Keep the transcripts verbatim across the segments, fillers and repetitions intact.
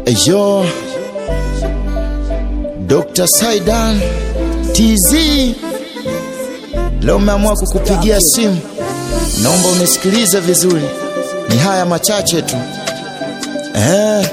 Eyo Doctor Saidan T Z, leo meamua kukupigia simu. Naomba unisikilize vizuri, ni haya machache tu. Eh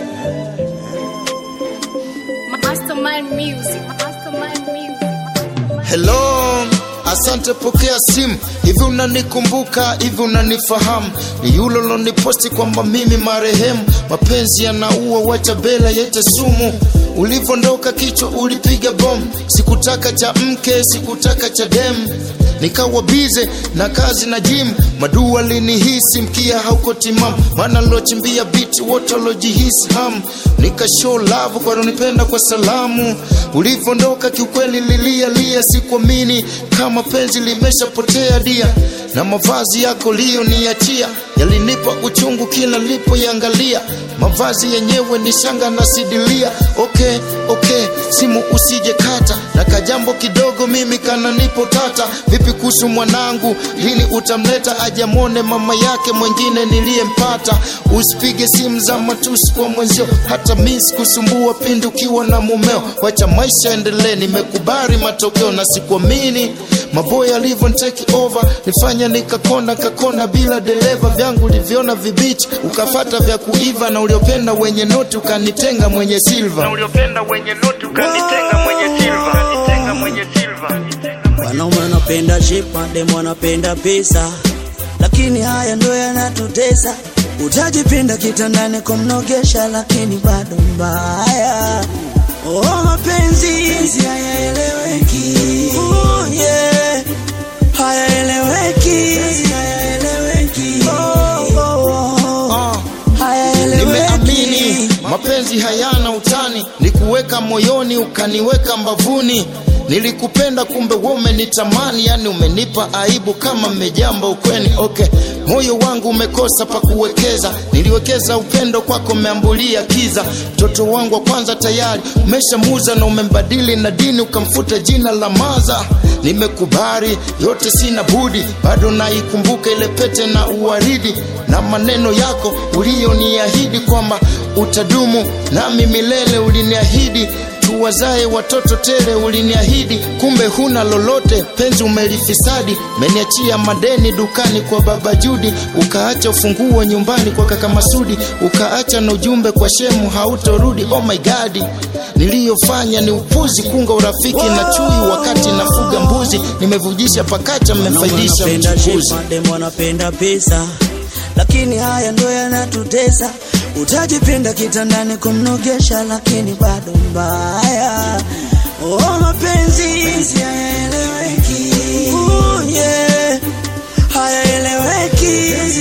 Mastermind Music, Mastermind Music. Hello, asante, pokea simu. Hivi unanikumbuka, hivi unanifahamu? Ni yule uloniposti kwamba mimi marehemu. Mapenzi yanaua, wacha bela yete sumu. Ulivondoka kichwa ulipiga bomu. Sikutaka cha mke, sikutaka cha dem. Nikawa bize na kazi na gym. Madua linihisi mkia hauko timamu. Mana lochimbia beat wote lojihisi ham. Nika show love kwa unipenda kwa salamu. Ulivondoka kiukweli lilia lia, sikuamini kama penzi limeshapotea dia. Na mavazi yako lio niachia, yalinipa uchungu kila lipo yangalia. Mavazi yenyewe ni shanga na sidilia. Okay, okay, simu usije kata. Na kajambo kidogo mimi kana nipo tata. Vipi kuhusu mwanangu, lini utamleta ajamone mama yake mwengine niliyempata? Usipige simu za matusi kwa mwenzio, hata miss kusumbua pindi ukiwa na mumeo. Wacha maisha endelee, nimekubali matokeo na sikuamini maboya alivyo take over. Nifanya nikakona kakona bila dereva, vyangu liviona vibichi ukafata vya kuiva. Na uliopenda wenye noti ukanitenga mwenye silver. Na uliopenda wenye noti ukanitenga mwenye silver. Ukanitenga mwenye silver. Wanaume wanapenda shepa, demo wanapenda pesa, lakini haya ndo yanatutesa. Utajipenda kitandani kumnogesha, lakini bado mbaya. Oh, mapenzi hayaeleweki. Oh yeah, hayaeleweki. Hayaeleweki. Oh, oh, oh. Ah, hayaeleweki. Nimeamini mapenzi hayana utani, nikuweka moyoni ukaniweka mbavuni. Nilikupenda kumbe wewe umenitamani, yani umenipa aibu kama mmejamba ukweni. Okay, moyo wangu umekosa pa kuwekeza. Niliwekeza upendo kwako, umeambulia kiza. Mtoto wangu wa kwanza tayari umeshamuza, na umembadili na dini ukamfuta jina la maza. Nimekubali yote, sina budi, bado naikumbuka ile pete na uwaridi. Na maneno yako ulioniahidi kwamba utadumu nami milele. Uliniahidi tuwazae watoto tele, uliniahidi, kumbe huna lolote. Penzi umelifisadi, meniachia madeni dukani kwa baba Judi. Ukaacha ufunguo nyumbani kwa kaka Masudi. Ukaacha na ujumbe kwa shemu hautorudi. Oh my god, niliyofanya ni upuzi, kunga urafiki na chui wakati nafuga mbuzi. Nimevujisha pakacha, mmefaidisha mchukuzi. Demo wanapenda pesa, lakini haya ndo yanatutesa. Utajipenda kitandani kumnogesha, lakini bado mbaya. Oh, mapenzi hayaeleweki. Oh yeah, hayaeleweki.